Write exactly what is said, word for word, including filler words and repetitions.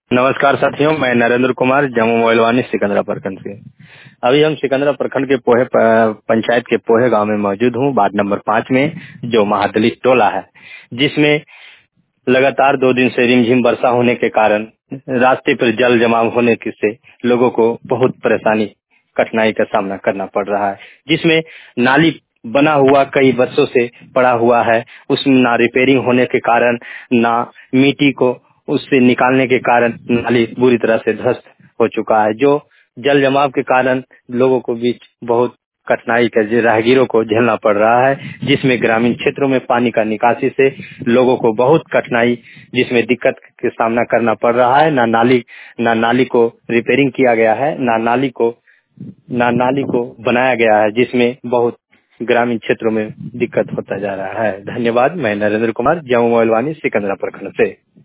नमस्कार साथियों, मैं नरेंद्र कुमार जम्मू मोइलवानी सिकंदरा प्रखंड से। अभी हम सिकंदरा प्रखंड के पोहे प- पंचायत के पोहे गांव में मौजूद हूं, वार्ड नंबर पाँच में, जो महादलित टोला है, जिसमें लगातार दो दिन से रिमझिम वर्षा होने के कारण रास्ते पर जल जमाव होने के से लोगों को बहुत परेशानी कठिनाई का सामना करना पड़ रहा है। जिसमें नाली बना हुआ कई वर्षों से पड़ा हुआ है, उसमें ना रिपेयरिंग होने के कारण, ना मिट्टी को उससे निकालने के कारण नाली बुरी तरह से ध्वस्त हो चुका है, जो जल जमाव के कारण लोगों को बीच बहुत कठिनाई का जे- राहगीरों को झेलना पड़ रहा है। जिसमें ग्रामीण क्षेत्रों में पानी का निकासी से लोगों को बहुत कठिनाई, जिसमें दिक्कत के सामना करना पड़ रहा है। ना नाली ना नाली को रिपेयरिंग किया गया है, ना नाली को ना नाली को बनाया गया है, जिसमें बहुत ग्रामीण क्षेत्रों में दिक्कत होता जा रहा है। धन्यवाद। मैं नरेंद्र कुमार जम्मू मोइलवानी सिकंदरा प्रखंड से।